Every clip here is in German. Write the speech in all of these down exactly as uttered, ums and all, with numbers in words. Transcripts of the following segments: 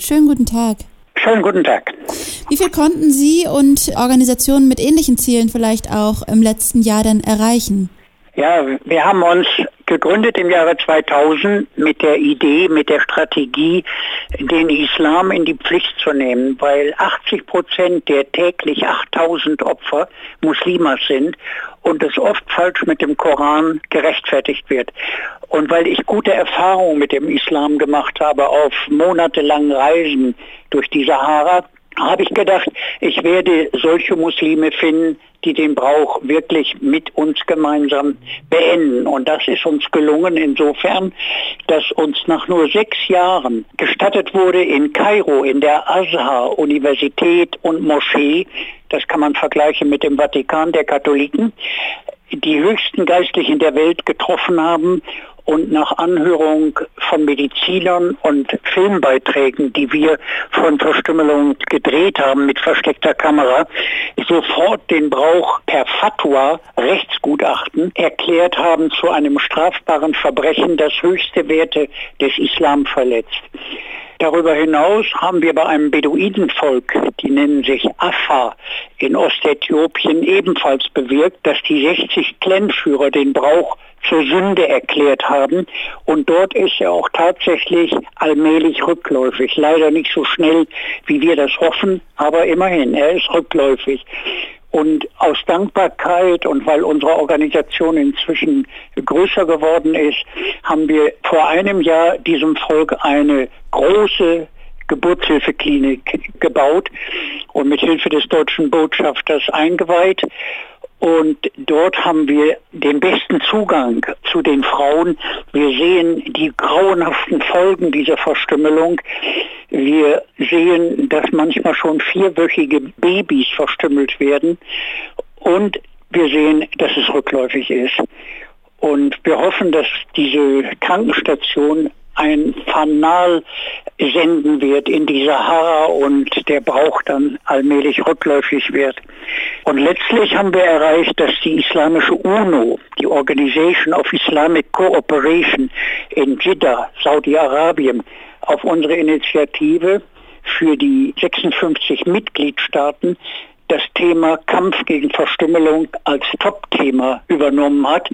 Schönen guten Tag. Schönen guten Tag. Wie viel konnten Sie und Organisationen mit ähnlichen Zielen vielleicht auch im letzten Jahr denn erreichen? Ja, wir haben uns gegründet im Jahre zweitausend mit der Idee, mit der Strategie, den Islam in die Pflicht zu nehmen, weil achtzig Prozent der täglich achttausend Opfer Muslime sind und es oft falsch mit dem Koran gerechtfertigt wird. Und weil ich gute Erfahrungen mit dem Islam gemacht habe auf monatelangen Reisen durch die Sahara, habe ich gedacht, ich werde solche Muslime finden, die den Brauch wirklich mit uns gemeinsam beenden. Und das ist uns gelungen insofern, dass uns nach nur sechs Jahren gestattet wurde, in Kairo, in der Azhar-Universität und Moschee, das kann man vergleichen mit dem Vatikan der Katholiken, die höchsten Geistlichen der Welt getroffen haben und nach Anhörung von Medizinern und Filmbeiträgen, die wir von Verstümmelung gedreht haben mit versteckter Kamera, sofort den Brauch per Fatwa, Rechtsgutachten, erklärt haben zu einem strafbaren Verbrechen, das höchste Werte des Islam verletzt. Darüber hinaus haben wir bei einem Beduinenvolk, die nennen sich Afar, in Ostäthiopien ebenfalls bewirkt, dass die sechzig Clanführer den Brauch zur Sünde erklärt haben. Und dort ist er auch tatsächlich allmählich rückläufig. Leider nicht so schnell, wie wir das hoffen, aber immerhin, er ist rückläufig. Und aus Dankbarkeit und weil unsere Organisation inzwischen größer geworden ist, haben wir vor einem Jahr diesem Volk eine große Geburtshilfeklinik gebaut und mit Hilfe des deutschen Botschafters eingeweiht. Und dort haben wir den besten Zugang zu den Frauen. Wir sehen die grauenhaften Folgen dieser Verstümmelung. Wir sehen, dass manchmal schon vierwöchige Babys verstümmelt werden. Und wir sehen, dass es rückläufig ist. Und wir hoffen, dass diese Krankenstation ein Fanal senden wird in die Sahara und der Brauch dann allmählich rückläufig wird. Und letztlich haben wir erreicht, dass die islamische UNO, die Organization of Islamic Cooperation in Jeddah, Saudi-Arabien, auf unsere Initiative für die sechsundfünfzig Mitgliedstaaten das Thema Kampf gegen Verstümmelung als Top-Thema übernommen hat.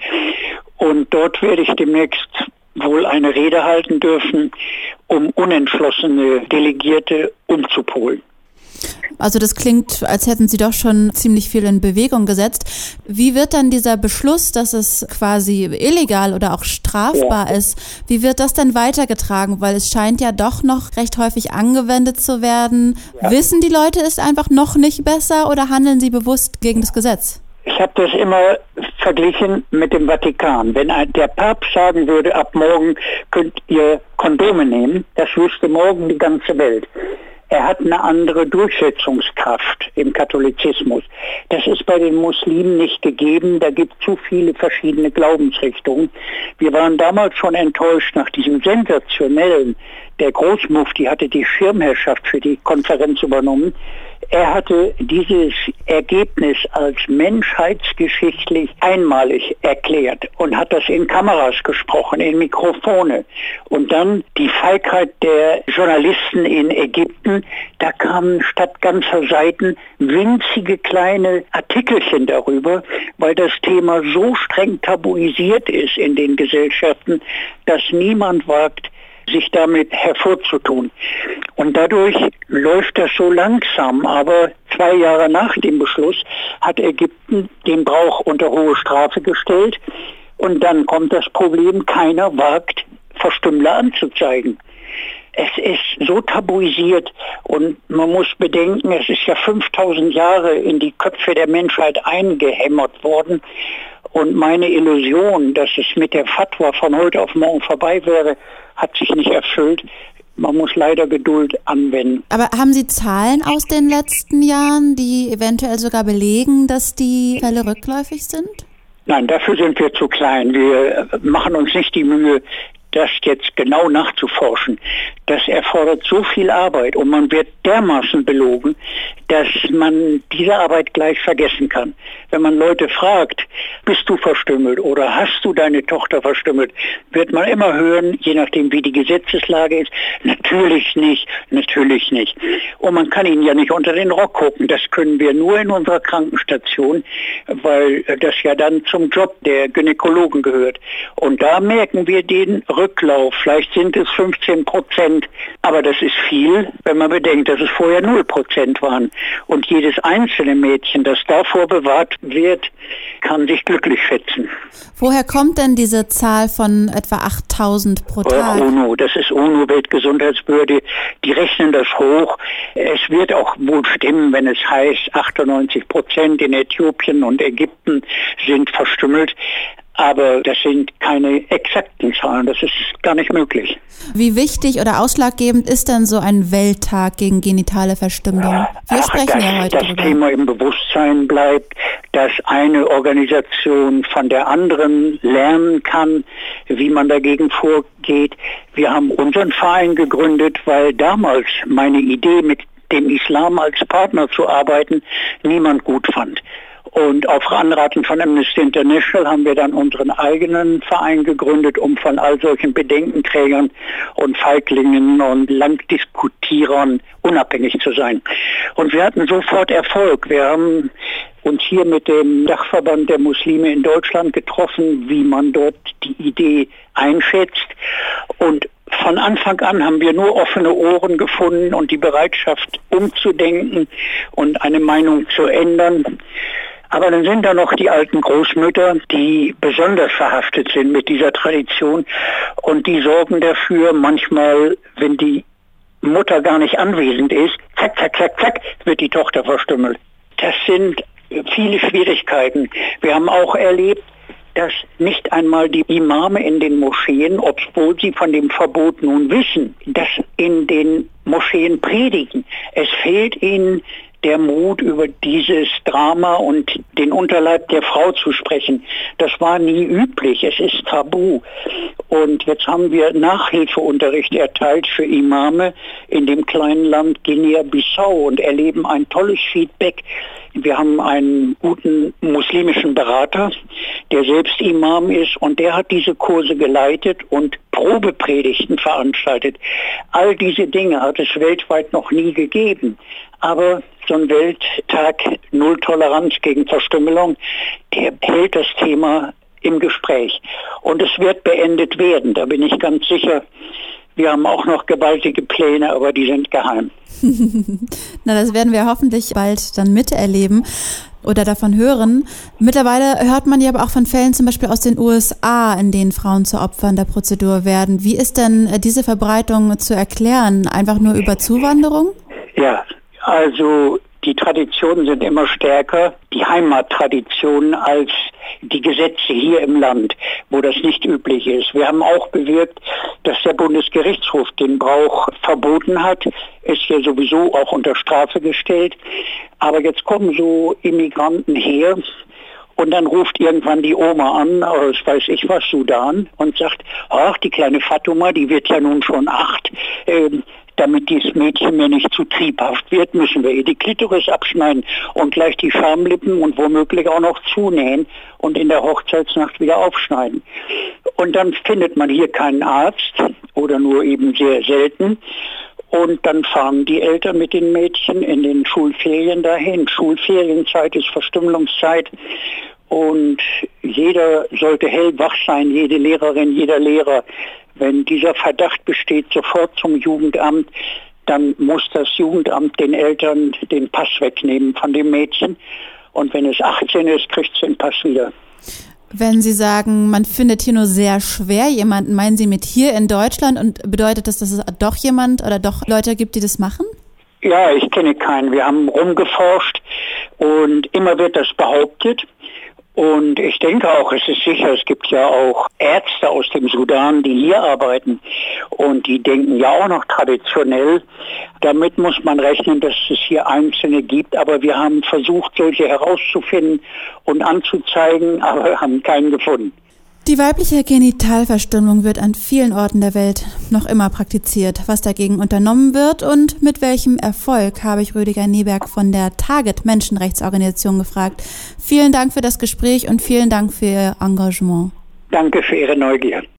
Und dort werde ich demnächst wohl eine Rede halten dürfen, um unentschlossene Delegierte umzupolen. Also das klingt, als hätten Sie doch schon ziemlich viel in Bewegung gesetzt. Wie wird dann dieser Beschluss, dass es quasi illegal oder auch strafbar ja. ist, wie wird das denn weitergetragen? Weil es scheint ja doch noch recht häufig angewendet zu werden. Ja. Wissen die Leute es einfach noch nicht besser oder handeln sie bewusst gegen das Gesetz? Ich habe das immer verglichen mit dem Vatikan. Wenn ein, der Papst sagen würde, ab morgen könnt ihr Kondome nehmen, das wüsste morgen die ganze Welt. Er hat eine andere Durchsetzungskraft im Katholizismus. Das ist bei den Muslimen nicht gegeben. Da gibt es zu viele verschiedene Glaubensrichtungen. Wir waren damals schon enttäuscht nach diesem sensationellen, der Großmufti hatte die Schirmherrschaft für die Konferenz übernommen. Er hatte dieses Ergebnis als menschheitsgeschichtlich einmalig erklärt und hat das in Kameras gesprochen, in Mikrofone. Und dann die Feigheit der Journalisten in Ägypten, da kamen statt ganzer Seiten winzige kleine Artikelchen darüber, weil das Thema so streng tabuisiert ist in den Gesellschaften, dass niemand wagt, sich damit hervorzutun. Und dadurch läuft das so langsam, aber zwei Jahre nach dem Beschluss hat Ägypten den Brauch unter hohe Strafe gestellt und dann kommt das Problem, keiner wagt, Verstümmler anzuzeigen. Es ist so tabuisiert und man muss bedenken, es ist ja fünftausend Jahre in die Köpfe der Menschheit eingehämmert worden. Und meine Illusion, dass es mit der Fatwa von heute auf morgen vorbei wäre, hat sich nicht erfüllt. Man muss leider Geduld anwenden. Aber haben Sie Zahlen aus den letzten Jahren, die eventuell sogar belegen, dass die Fälle rückläufig sind? Nein, dafür sind wir zu klein. Wir machen uns nicht die Mühe, das jetzt genau nachzuforschen, das erfordert so viel Arbeit und man wird dermaßen belogen, dass man diese Arbeit gleich vergessen kann. Wenn man Leute fragt, bist du verstümmelt oder hast du deine Tochter verstümmelt, wird man immer hören, je nachdem wie die Gesetzeslage ist, natürlich nicht, natürlich nicht. Und man kann ihnen ja nicht unter den Rock gucken, das können wir nur in unserer Krankenstation, weil das ja dann zum Job der Gynäkologen gehört. Und da merken wir den Rücklauf. Vielleicht sind es fünfzehn Prozent, aber das ist viel, wenn man bedenkt, dass es vorher null Prozent waren. Und jedes einzelne Mädchen, das davor bewahrt wird, kann sich glücklich schätzen. Woher kommt denn diese Zahl von etwa achttausend pro Tag? UNO, das ist UNO, Weltgesundheitsbehörde, die rechnen das hoch. Es wird auch wohl stimmen, wenn es heißt, achtundneunzig Prozent in Äthiopien und Ägypten sind verstümmelt. Aber das sind keine exakten Zahlen, das ist gar nicht möglich. Wie wichtig oder ausschlaggebend ist denn so ein Welttag gegen genitale Verstümmelung? Wir Ach, sprechen dass, ja heute das darüber. Thema im Bewusstsein bleibt, dass eine Organisation von der anderen lernen kann, wie man dagegen vorgeht. Wir haben unseren Verein gegründet, weil damals meine Idee, mit dem Islam als Partner zu arbeiten, niemand gut fand. Und auf Anraten von Amnesty International haben wir dann unseren eigenen Verein gegründet, um von all solchen Bedenkenträgern und Feiglingen und Langdiskutierern unabhängig zu sein. Und wir hatten sofort Erfolg. Wir haben uns hier mit dem Dachverband der Muslime in Deutschland getroffen, wie man dort die Idee einschätzt. Und von Anfang an haben wir nur offene Ohren gefunden und die Bereitschaft umzudenken und eine Meinung zu ändern. Aber dann sind da noch die alten Großmütter, die besonders verhaftet sind mit dieser Tradition und die sorgen dafür, manchmal, wenn die Mutter gar nicht anwesend ist, zack, zack, zack, zack, wird die Tochter verstümmelt. Das sind viele Schwierigkeiten. Wir haben auch erlebt, dass nicht einmal die Imame in den Moscheen, obwohl sie von dem Verbot nun wissen, das in den Moscheen predigen. Es fehlt ihnen der Mut, über dieses Drama und den Unterleib der Frau zu sprechen. Das war nie üblich, es ist tabu. Und jetzt haben wir Nachhilfeunterricht erteilt für Imame in dem kleinen Land Guinea-Bissau und erleben ein tolles Feedback. Wir haben einen guten muslimischen Berater, der selbst Imam ist und der hat diese Kurse geleitet und Probepredigten veranstaltet. All diese Dinge hat es weltweit noch nie gegeben. Aber so ein Welttag Null Toleranz gegen Verstümmelung, der hält das Thema im Gespräch. Und es wird beendet werden, da bin ich ganz sicher. Wir haben auch noch gewaltige Pläne, aber die sind geheim. Na, das werden wir hoffentlich bald dann miterleben oder davon hören. Mittlerweile hört man ja aber auch von Fällen zum Beispiel aus den U S A, in denen Frauen zu Opfern der Prozedur werden. Wie ist denn diese Verbreitung zu erklären? Einfach nur über Zuwanderung? Ja, also die Traditionen sind immer stärker, die Heimattraditionen, als die Gesetze hier im Land, wo das nicht üblich ist. Wir haben auch bewirkt, dass der Bundesgerichtshof den Brauch verboten hat, ist ja sowieso auch unter Strafe gestellt. Aber jetzt kommen so Immigranten her und dann ruft irgendwann die Oma an, aus weiß ich was, Sudan, und sagt, ach, die kleine Fatuma, die wird ja nun schon acht, ähm, damit dieses Mädchen mir nicht zu triebhaft wird, müssen wir ihr die Klitoris abschneiden und gleich die Schamlippen und womöglich auch noch zunähen und in der Hochzeitsnacht wieder aufschneiden. Und dann findet man hier keinen Arzt oder nur eben sehr selten. Und dann fahren die Eltern mit den Mädchen in den Schulferien dahin. Schulferienzeit ist Verstümmelungszeit. Und jeder sollte hellwach sein, jede Lehrerin, jeder Lehrer. Wenn dieser Verdacht besteht, sofort zum Jugendamt, dann muss das Jugendamt den Eltern den Pass wegnehmen von dem Mädchen. Und wenn es achtzehn ist, kriegt es den Pass wieder. Wenn Sie sagen, man findet hier nur sehr schwer jemanden, meinen Sie mit hier in Deutschland und bedeutet das, dass es doch jemand oder doch Leute gibt, die das machen? Ja, ich kenne keinen. Wir haben rumgeforscht und immer wird das behauptet. Und ich denke auch, es ist sicher, es gibt ja auch Ärzte aus dem Sudan, die hier arbeiten und die denken ja auch noch traditionell. Damit muss man rechnen, dass es hier Einzelne gibt, aber wir haben versucht, solche herauszufinden und anzuzeigen, aber haben keinen gefunden. Die weibliche Genitalverstümmelung wird an vielen Orten der Welt noch immer praktiziert. Was dagegen unternommen wird und mit welchem Erfolg, habe ich Rüdiger Nieberg von der Target Menschenrechtsorganisation gefragt. Vielen Dank für das Gespräch und vielen Dank für Ihr Engagement. Danke für Ihre Neugier.